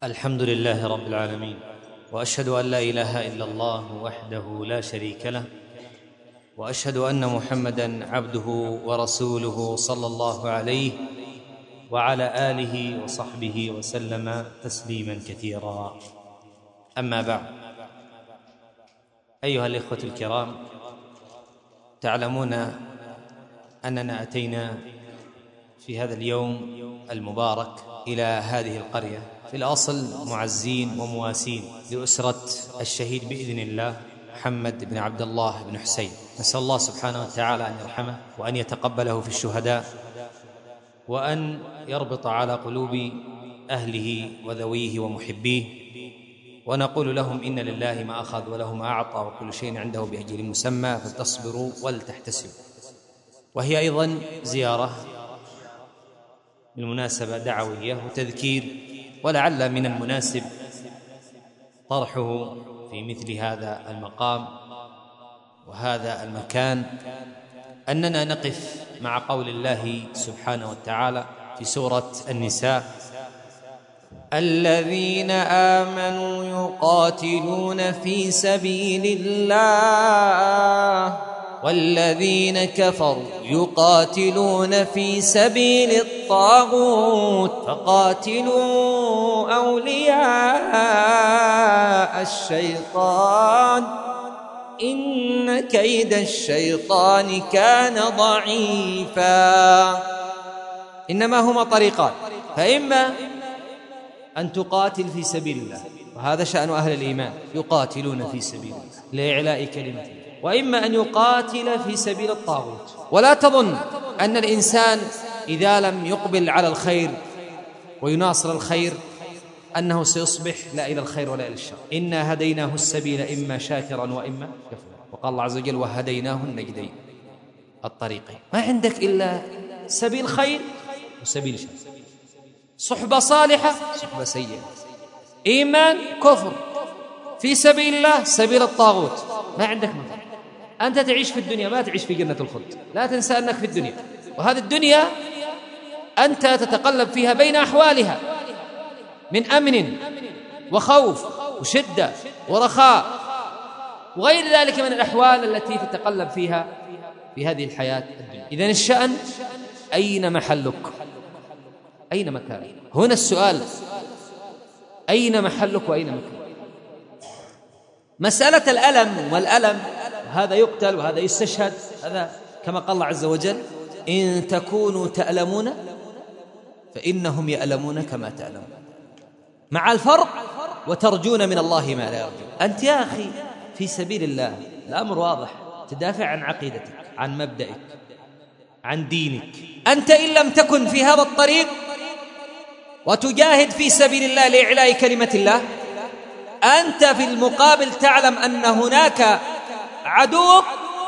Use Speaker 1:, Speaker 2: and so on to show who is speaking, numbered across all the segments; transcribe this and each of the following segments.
Speaker 1: الحمد لله رب العالمين، واشهد ان لا اله الا الله وحده لا شريك له، واشهد ان محمدا عبده ورسوله صلى الله عليه وعلى اله وصحبه وسلم تسليما كثيرا. اما بعد، ايها الاخوه الكرام، تعلمون اننا اتينا في هذا اليوم المبارك إلى هذه القرية في الأصل معزين ومواسين لأسرة الشهيد بإذن الله محمد بن عبد الله بن حسين. نسأل الله سبحانه وتعالى أن يرحمه وأن يتقبله في الشهداء، وأن يربط على قلوب أهله وذويه ومحبيه، ونقول لهم إن لله ما أخذ وله ما أعطى وكل شيء عنده بأجل مسمى فلتصبروا ولتحتسبوا. وهي أيضا زيارة بالمناسبة دعوية وتذكير، ولعل من المناسب طرحه في مثل هذا المقام وهذا المكان أننا نقف مع قول الله سبحانه وتعالى في سورة النساء: الذين آمنوا يقاتلون في سبيل الله والذين كفروا يقاتلون في سبيل الطاغوت فقاتلوا أولياء الشيطان إن كيد الشيطان كان ضعيفا. إنما هما طريقان، فإما أن تقاتل في سبيل الله، وهذا شأن أهل الإيمان، يقاتلون في سبيل الله لإعلاء كلمة الله، وإما أن يقاتل في سبيل الطاغوت. ولا تظن أن الإنسان إذا لم يقبل على الخير ويناصر الخير أنه سيصبح لا إلى الخير ولا إلى الشر. إنا هديناه السبيل إما شاكرا وإما كفورا، وقال الله عز وجل: وهديناه النجدين، الطريقين. ما عندك إلا سبيل خير وسبيل شر، صحبة صالحة صحبة سيئة، إيمان كفر، في سبيل الله سبيل الطاغوت. ما عندك مثل. أنت تعيش في الدنيا، ما تعيش في جنة الخلد. لا تنسى أنك في الدنيا، وهذه الدنيا أنت تتقلب فيها بين أحوالها من أمن وخوف وشدة ورخاء وغير ذلك من الأحوال التي تتقلب فيها في هذه الحياة الدنيا. إذن الشأن أين محلك؟ أين مكانك؟ هنا السؤال: أين محلك وأين مكانك؟ مسألة الألم والألم، هذا يقتل وهذا يستشهد، هذا كما قال الله عز وجل: إن تكونوا تألمون فإنهم يألمون كما تألمون، مع الفرق وترجون من الله ما لا يرجون. أنت يا أخي في سبيل الله، الأمر واضح، تدافع عن عقيدتك، عن مبدئك، عن دينك. أنت إن لم تكن في هذا الطريق وتجاهد في سبيل الله لإعلاء كلمة الله، أنت في المقابل تعلم أن هناك عدو،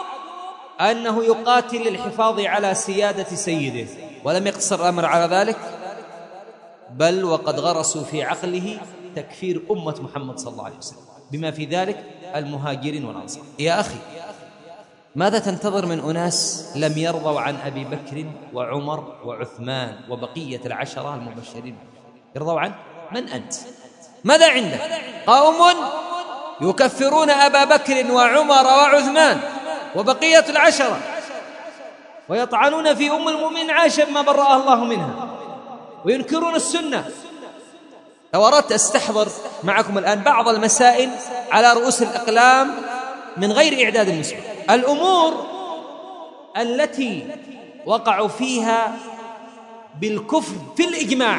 Speaker 1: أنه يقاتل للحفاظ على سيادة سيده. ولم يقتصر الأمر على ذلك، بل وقد غرسوا في عقله تكفير أمة محمد صلى الله عليه وسلم، بما في ذلك المهاجرين والأنصار. يا أخي، ماذا تنتظر من أناس لم يرضوا عن أبي بكر وعمر وعثمان وبقية العشرة المبشرين؟ يرضوا عن من أنت؟ ماذا عندك؟ قوم يكفرون أبا بكر وعمر وعثمان وبقية العشرة، ويطعنون في أم المؤمنين عائشة ما برأها الله منها، وينكرون السنة. لو أردت أستحضر معكم الآن بعض المسائل على رؤوس الأقلام من غير إعداد مسبق. الأمور التي وقعوا فيها بالكفر في الإجماع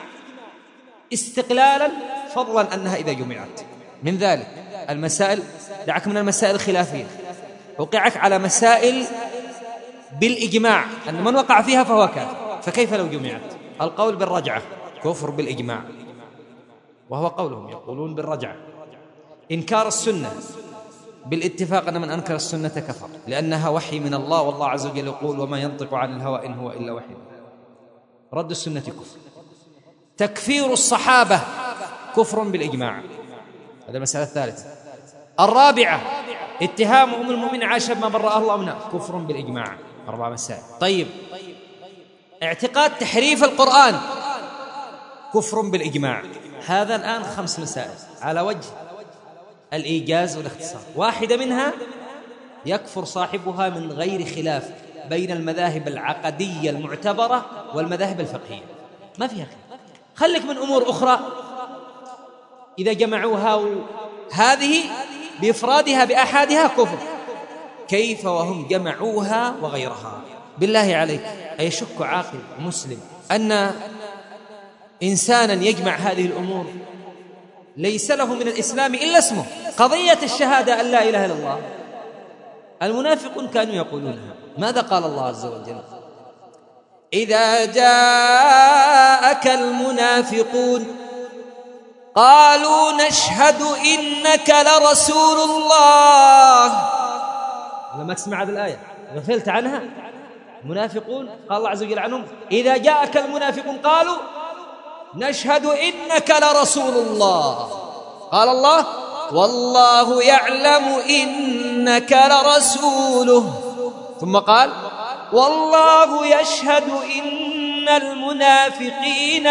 Speaker 1: استقلالا، فضلا أنها إذا جمعت. من ذلك المسائل، دعك من المسائل الخلافية، وقعك على مسائل بالإجماع أن من وقع فيها فهو كافر، فكيف لو جمعت؟ القول بالرجعة كفر بالإجماع، وهو قولهم، يقولون بالرجعة. إنكار السنة بالاتفاق أن من أنكر السنة كفر، لأنها وحي من الله، والله عز وجل يقول: وما ينطق عن الهوى إن هو إلا وحي. رد السنة كفر. تكفير الصحابة كفر بالإجماع، هذا المسألة الثالثة. الرابعة اتهام أم المؤمنين عائشة بما برأها الله منها، كفر بالإجماع. 4 مسائل. طيب، اعتقاد تحريف القرآن كفر بالإجماع. هذا الآن 5 مسائل على وجه الإيجاز والاختصار، واحدة منها يكفر صاحبها من غير خلاف بين المذاهب العقدية المعتبرة والمذاهب الفقهية، ما فيها خلاف. خلك من أمور أخرى إذا جمعوها هذه بإفرادها بأحادها كفر، كيف وهم جمعوها وغيرها؟ بالله عليك أيشك عاقل مسلم أن إنسانا يجمع هذه الأمور ليس له من الإسلام إلا اسمه؟ قضية الشهادة أن لا إله إلا الله، المنافقون كانوا يقولونها. ماذا قال الله عز وجل؟ إذا جاءك المنافقون قالوا نشهد إنك لرسول الله. لما تسمع هذه الآية غفلت عنها؟ المنافقون قال الله عز وجل عنهم إذا جاءك المنافقون قالوا نشهد إنك لرسول الله. قال الله والله يعلم إنك لرسوله، ثم قال والله يشهد إن المنافقين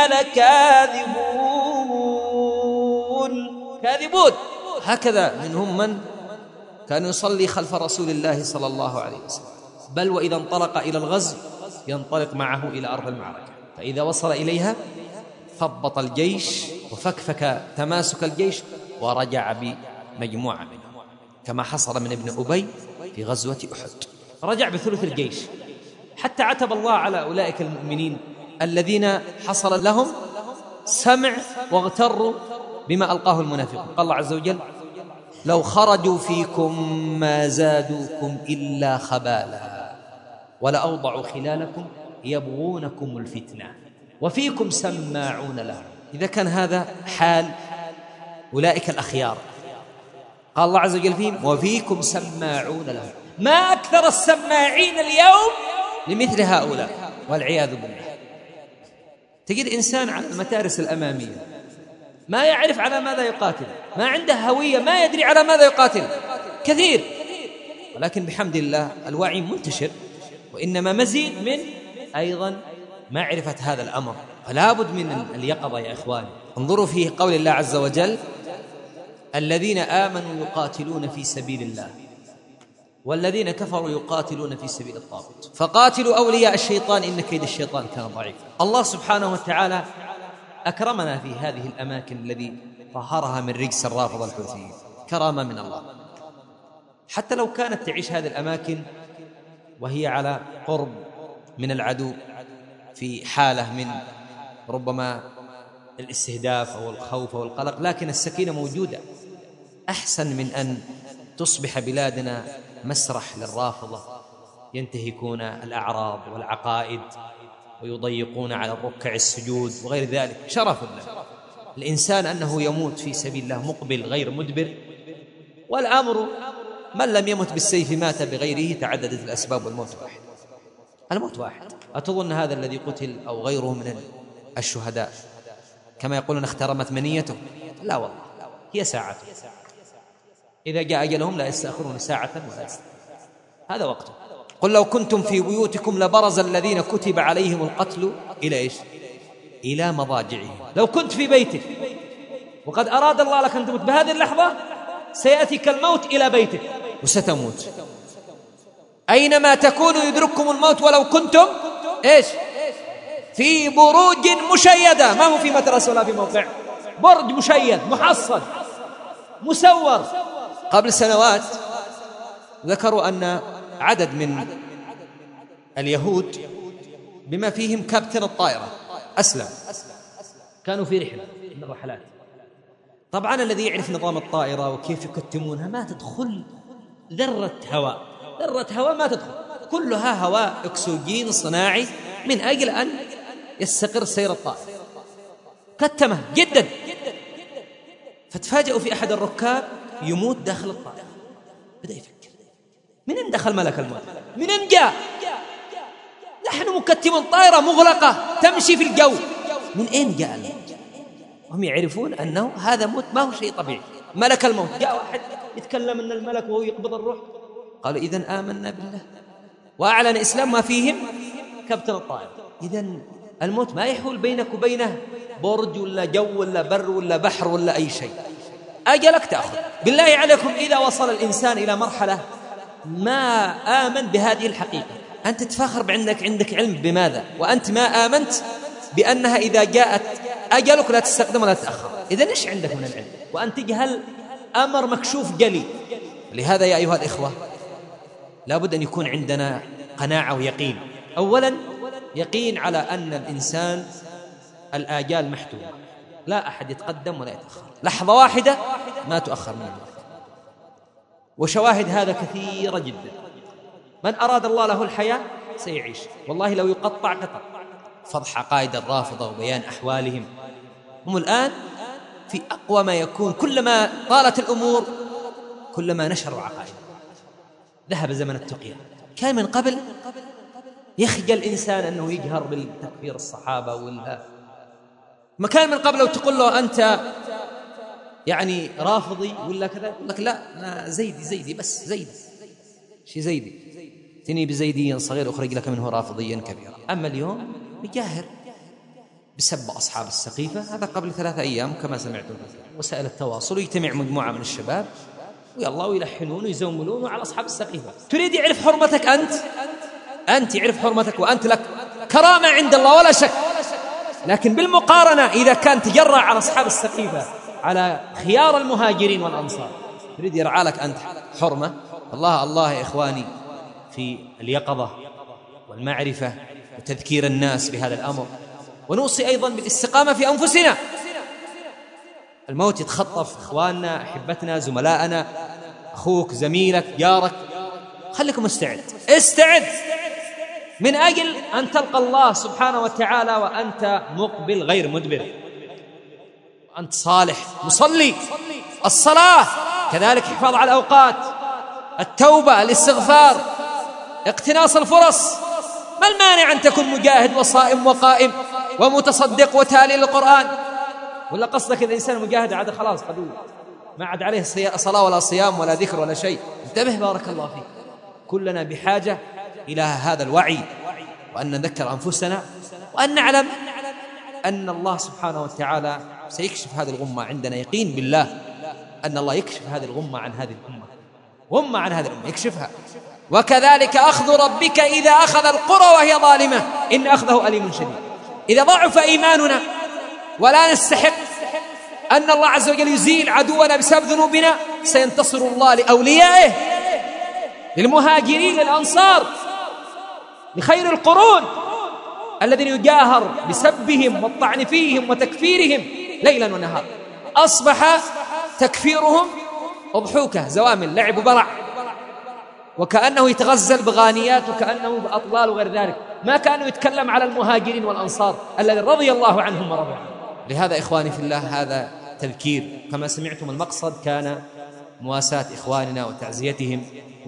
Speaker 1: كاذبون. هكذا منهم من كان يصلي خلف رسول الله صلى الله عليه وسلم، بل وإذا انطلق إلى الغزو ينطلق معه إلى أرض المعركة، فإذا وصل إليها ثبط الجيش وفكفك تماسك الجيش ورجع بمجموعة منهم، كما حصل من ابن أبي في غزوة أحد، رجع بثلث الجيش. حتى عتب الله على أولئك المؤمنين الذين حصل لهم سمع واغتروا بما ألقاه المنافقون. قال الله عز وجل لو خرجوا فيكم ما زادوكم إلا خبالا ولأوضعوا خلالكم يبغونكم الفتنة وفيكم سماعون لهم. إذا كان هذا حال أولئك الأخيار، قال الله عز وجل فيهم وفيكم سماعون لهم، ما أكثر السماعين اليوم لمثل هؤلاء والعياذ بالله. تجد إنسان على المتارس الأمامية ما يعرف على ماذا يقاتل، ما عنده هوية، ما يدري على ماذا يقاتل كثير، ولكن بحمد الله الوعي منتشر، وإنما مزيد من أيضا معرفة هذا الأمر، فلا بد من اليقظة يا إخواني. انظروا فيه قول الله عز وجل الذين آمنوا يقاتلون في سبيل الله والذين كفروا يقاتلون في سبيل الطاغوت فقاتلوا أولياء الشيطان إن كيد الشيطان كان ضعيفا. الله سبحانه وتعالى أكرمنا في هذه الأماكن الذي طهرها من رجس الرافضة الحوثيين، كرامة من الله. حتى لو كانت تعيش هذه الأماكن وهي على قرب من العدو في حالة من ربما الاستهداف أو الخوف أو القلق، لكن السكينة موجودة، أحسن من أن تصبح بلادنا مسرح للرافضة ينتهكون الأعراض والعقائد ويضيقون على الركع السجود وغير ذلك. شرف الله الإنسان أنه يموت في سبيل الله مقبل غير مدبر، والأمر من لم يمت بالسيف مات بغيره، تعددت الأسباب والموت واحد، الموت واحد. أتظن هذا الذي قتل أو غيره من الشهداء كما يقولون اخترمت منيته؟ لا والله، هي ساعته، إذا جاء أجلهم لا يستأخرون ساعة ولا يستأخرون، هذا وقته. قل لو كنتم في بيوتكم لبرز الذين كتب عليهم القتل إلى إيش؟ إلى مضاجعهم. لو كنت في بيتك وقد أراد الله لك أن تموت بهذه اللحظة سيأتيك الموت إلى بيتك وستموت. أينما تكونوا يدرككم الموت ولو كنتم إيش؟ في بروج مشيدة، ما هو في مدرسة ولا في موقع، برج مشيد محصن مسور. قبل سنوات ذكروا أن عدد من اليهود بما فيهم كابتن الطائرة أسلم، كانوا في رحلة من الرحلات. طبعا الذي يعرف نظام الطائرة وكيف يكتمونها ما تدخل ذرة هواء، ذرة هواء ما تدخل، كلها هواء أكسجين صناعي من أجل أن يستقر سير الطائرة، كتمه جدا. فتفاجئوا في أحد الركاب يموت داخل الطائرة، بدأ يفكر منين دخل ملك الموت؟ منين جاء؟ نحن مكتمون طائرة مغلقة تمشي في الجو، من أين جاء الموت؟ هم يعرفون أنه هذا موت ما هو شيء طبيعي، ملك الموت. جاء واحد يتكلم أن الملك وهو يقبض الروح، قالوا إذن آمنا بالله وأعلن إسلام ما فيهم كابتن الطائرة. إذن الموت ما يحول بينك وبينه برج ولا جو ولا بر ولا بحر ولا أي شيء، أجلك تأخذ. بالله عليكم إذا وصل الإنسان إلى مرحلة ما آمن بهذه الحقيقة، أنت تفاخر عندك علم بماذا وأنت ما آمنت بأنها إذا جاءت أجلك لا تستقدم ولا تتأخر؟ إذن إيش عندك من العلم وأنت تجهل أمر مكشوف جلي؟ لهذا يا أيها الإخوة لابد أن يكون عندنا قناعة ويقين. أولا يقين على أن الإنسان الآجال محتومة، لا أحد يتقدم ولا يتأخر، لحظة واحدة ما تؤخر من الوقت. وشواهد هذا كثيرة جدا. من أراد الله له الحياة سيعيش، والله لو يقطع قطع. فضح عقائد الرافضة وبيان أحوالهم، هم الآن في أقوى ما يكون، كلما طالت الأمور كلما نشروا عقائد. ذهب زمن التقية، كان من قبل يخجل الإنسان أنه يجهر بالتكفير الصحابة ولا ما كان من قبل. لو تقول له أنت يعني رافضي ولا كذا يقول لك لا أنا زيدي بس زيدي شي زيدي تني بزيديا صغير أخرج لك منه رافضيا كبيرا. أما اليوم يجاهر بسب أصحاب السقيفة، هذا قبل 3 أيام كما سمعتم وسائل التواصل، يجتمع مجموعة من الشباب ويلا ويلحنون ويزوملون على أصحاب السقيفة. تريد يعرف حرمتك أنت يعرف حرمتك وأنت لك كرامة عند الله ولا شك، لكن بالمقارنة إذا كان تجرع على أصحاب السقيفة على خيار المهاجرين والأنصار تريد يرعى لك أنت حرمة. الله يا إخواني في اليقظة والمعرفة وتذكير الناس بهذا الأمر، ونوصي أيضا بالاستقامة في أنفسنا. الموت يتخطف إخواننا أحبتنا زملائنا، أخوك زميلك جارك، خليكم استعد من أجل أن تلقى الله سبحانه وتعالى وأنت مقبل غير مدبر، وأنت صالح مصلي. الصلاة كذلك حفاظ على الأوقات، التوبة، الاستغفار، اقتناص الفرص. ما المانع أن تكون مجاهد وصائم وقائم ومتصدق وتالي للقرآن؟ ولا قصدك إذا إنسان مجاهد عاد خلاص قد ما عاد عليه صلاة ولا صيام ولا ذكر ولا شيء؟ انتبه بارك الله فيك. كلنا بحاجة إلى هذا الوعي، وأن نذكر أنفسنا وأن نعلم أن الله سبحانه وتعالى سيكشف هذه الغمة. عندنا يقين بالله أن الله يكشف هذه الغمة عن هذه الأمة، غمة عن هذه الأمة يكشفها. وكذلك أخذ ربك إذا أخذ القرى وهي ظالمة إن أخذه أليم شديد. إذا ضعف إيماننا ولا نستحق أن الله عز وجل يزيل عدونا بسبب ذنوبنا، سينتصر الله لأوليائه، للمهاجرين للأنصار، لخير القرون الذين يجاهر بسبهم والطعن فيهم وتكفيرهم ليلا ونهار. أصبح تكفيرهم أضحوكة زوامل لعب وبرع، وكأنه يتغزل بغانيات وكأنه بأطلال وغير ذلك، ما كانوا يتكلم على المهاجرين والأنصار الذين رضي الله عنهم ورضوا عنهم. لهذا إخواني في الله هذا تذكير، كما سمعتم المقصد كان مواساة إخواننا وتعزيتهم،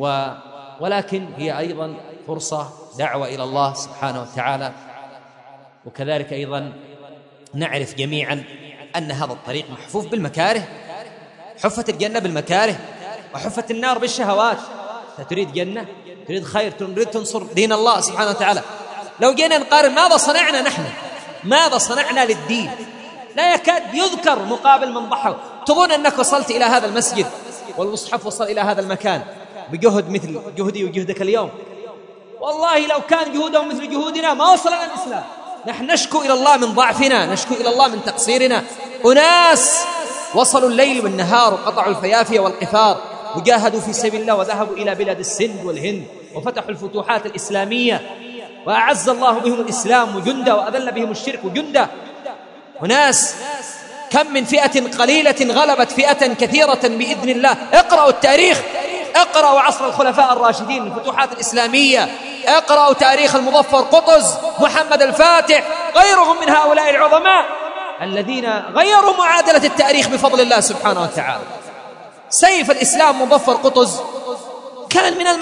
Speaker 1: ولكن هي أيضا فرصة دعوة إلى الله سبحانه وتعالى. وكذلك أيضا نعرف جميعا أن هذا الطريق محفوف بالمكاره، حفت الجنة بالمكاره وحفت النار بالشهوات. تريد جنة، تريد خير، تريد تنصر دين الله سبحانه وتعالى. لو جينا نقارن ماذا صنعنا نحن، ماذا صنعنا للدين، لا يكاد يذكر مقابل من ضحوا. تظن أنك وصلت إلى هذا المسجد والمصحف وصل إلى هذا المكان بجهد مثل جهدي وجهدك اليوم؟ والله لو كان جهودهم مثل جهودنا ما وصلنا الإسلام. نحن نشكو إلى الله من ضعفنا، نشكو إلى الله من تقصيرنا. أناس وصلوا الليل والنهار وقطعوا الفيافي والقفار وجاهدوا في سبيل الله وذهبوا إلى بلاد السند والهند وفتحوا الفتوحات الإسلامية، وأعز الله بهم الإسلام وجنده وأذل بهم الشرك وجنده. وناس كم من فئة قليلة غلبت فئة كثيرة بإذن الله. اقرأوا التاريخ، اقرأوا عصر الخلفاء الراشدين الفتوحات الإسلامية، اقرأوا تاريخ المظفر قطز، محمد الفاتح، غيرهم من هؤلاء العظماء الذين غيروا معادلة التاريخ بفضل الله سبحانه وتعالى. سيف الإسلام مظفر قطز كان من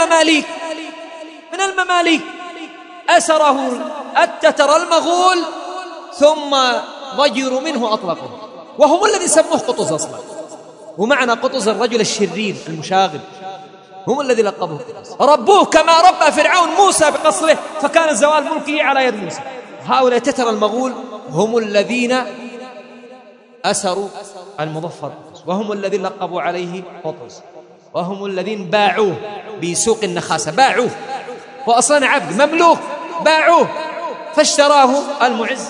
Speaker 1: المماليك أسره التتر المغول ثم ضجروا منه أطلقوا، وهم الذي سموه قطز أصلا. ومعنى قطز الرجل الشرير المشاغب، هم الذي لقبوه قطز. ربوه كما ربى فرعون موسى بقصره، فكان زوال ملكه على يد موسى. هؤلاء تتر المغول هم الذين أسروا المظفر قطز، وهم الذين لقبوا عليه قطز، وهم الذين باعوه بسوق النخاسة، باعوه، وأصلا عبد مملوك باعوه، فاشتراه المعز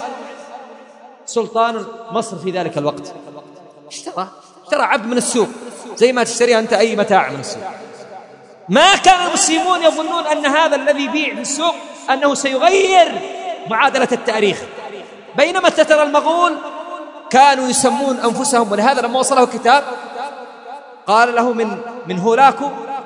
Speaker 1: سلطان مصر في ذلك الوقت، اشترى عبد من السوق زي ما تشتري أنت أي متاع من السوق. ما كان المسلمون يظنون أن هذا الذي يبيع في السوق أنه سيغير معادلة التاريخ، بينما تتر المغول كانوا يسمون أنفسهم، ولهذا لما وصله كتاب قال له من هولاكو،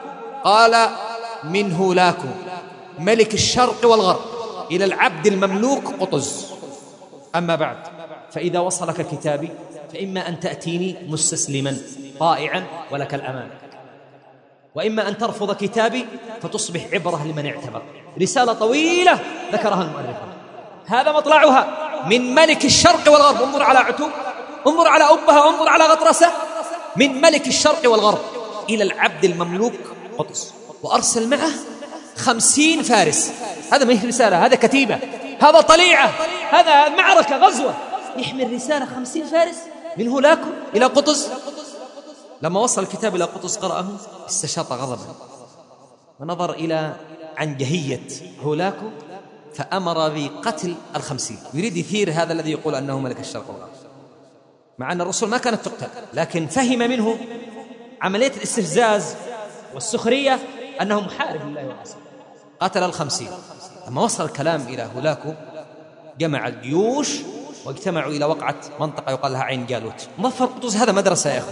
Speaker 1: قال من هولاكو ملك الشرق والغرب إلى العبد المملوك قطز. أما بعد، فإذا وصلك كتابي فإما أن تأتيني مستسلما طائعا ولك الأمان، وإما أن ترفض كتابي فتصبح عبرة لمن اعتبر. رسالة طويلة ذكرها المؤرخون، هذا مطلعها من ملك الشرق والغرب. انظر على عتوب، انظر على أبها، انظر على غطرسة، من ملك الشرق والغرب إلى العبد المملوك قطز، وأرسل معه 50 فارس. هذا ما هي رسالة، هذا كتيبة، هذا طليعة، هذا معركة غزوة، يحمل رسالة 50 فارس من هولاكو إلى قطز. لما وصل الكتاب إلى قطز قرأه استشاط غضبا ونظر إلى عنجهية هولاكو فأمر بقتل 50. يريد يثير هذا الذي يقول أنه ملك الشرق والغرب، مع أن الرسول ما كانت تقتل، لكن فهم منه عملية الاستفزاز والسخرية أنه محارب لله ورسوله، قتل 50. لما وصل الكلام إلى هولاكو جمع الجيوش واجتمعوا إلى وقعة منطقة يقال لها عين جالوت. مظفر قطز هذا مدرسة يا أخوة.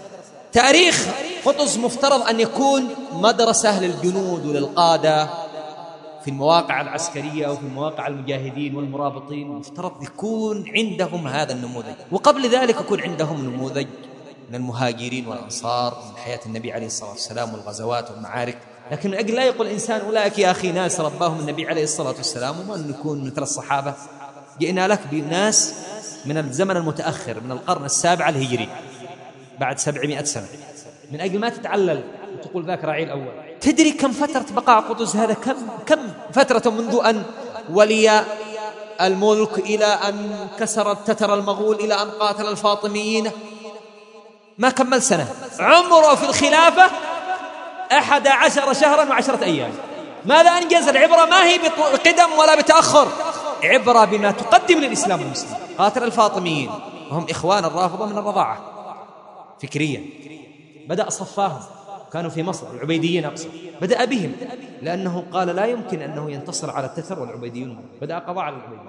Speaker 1: تاريخ قطز مفترض أن يكون مدرسة للجنود وللقادة في المواقع العسكرية وفي مواقع المجاهدين والمرابطين، مفترض يكون عندهم هذا النموذج، وقبل ذلك يكون عندهم نموذج من المهاجرين والأنصار من حياة النبي عليه الصلاة والسلام والغزوات والمعارك. لكن من أجل لا يقول الإنسان أولئك يا أخي ناس رباهم النبي عليه الصلاة والسلام وما نكون مثل الصحابة، جئنا لك بناس من الزمن المتأخر من القرن السابع الهجري بعد 700 سنة، من أجل ما تتعلل وتقول ذاك راعي الأول. تدري كم فترة بقاء قطز هذا؟ كم فترة منذ أن ولي الملك إلى أن كسر تتر المغول إلى أن قاتل الفاطميين؟ ما كمل سنة، عمره في الخلافة 11 شهرا و10 أيام. ماذا أنجز؟ العبرة ما هي بقدم ولا بتأخر، عبرة بما تقدم للإسلام والمسلمين. قاتل الفاطميين وهم إخوان الرافضة من الرضاعة فكريا، بدأ صفاهم، كانوا في مصر العبيديين أقصد، بدأ بهم لأنه قال لا يمكن أنه ينتصر على التتر والعبيديون، بدأ قضاء على العبيديين،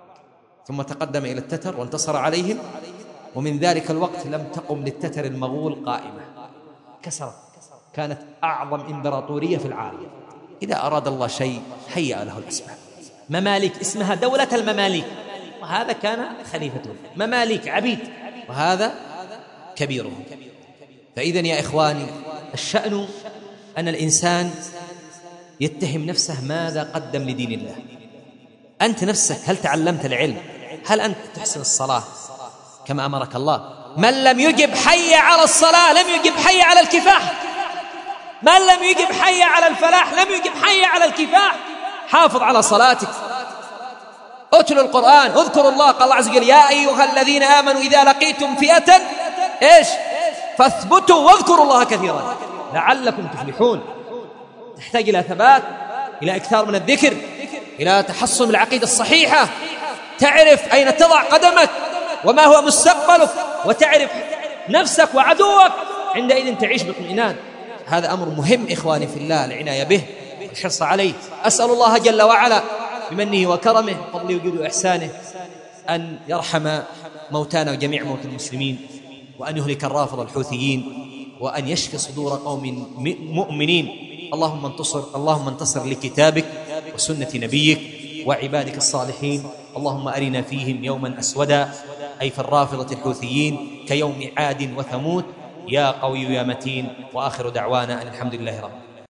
Speaker 1: ثم تقدم إلى التتر وانتصر عليهم، ومن ذلك الوقت لم تقم للتتر المغول قائمة، كسرت، كانت أعظم إمبراطورية في العالم. إذا أراد الله شيء هيأ له الأسباب. ممالك اسمها دولة المماليك، وهذا كان خليفته، مماليك عبيد، وهذا كبيرهم. فإذا يا إخواني الشأن أن الإنسان يتهم نفسه ماذا قدم لدين الله. أنت نفسك هل تعلمت العلم؟ هل أنت تحسن الصلاة كما أمرك الله؟ من لم يجب حي على الصلاة لم يجب حي على الكفاح، من لم يجب حي على الفلاح لم يجب حي على الكفاح. حافظ على صلاتك، اتلوا القرآن، اذكروا الله. قال الله عز وجل يا أيها الذين آمنوا إذا لقيتم فئة إيش فاثبتوا واذكروا الله كثيرا لعلكم تفلحون. تحتاج إلى ثبات، إلى إكثار من الذكر، إلى تحصن العقيدة الصحيحة، تعرف أين تضع قدمك وما هو مستقبلك، وتعرف نفسك وعدوك، عندئذ تعيش باطمئنان. هذا أمر مهم إخواني في الله، العناية به والحرص عليه. أسأل الله جل وعلا بمنه وكرمه فضله وجوده وإحسانه أن يرحم موتانا وجميع موتى المسلمين، وأن يهلك الرافض الحوثيين، وأن يشفي صدور قوم مؤمنين. اللهم انتصر لكتابك وسنة نبيك وعبادك الصالحين. اللهم أرنا فيهم يوما أسودا، أي في الرافضة الحوثيين، كيوم عاد وثمود. يا قوي يا متين. وآخر دعوانا أن الحمد لله رب العالمين.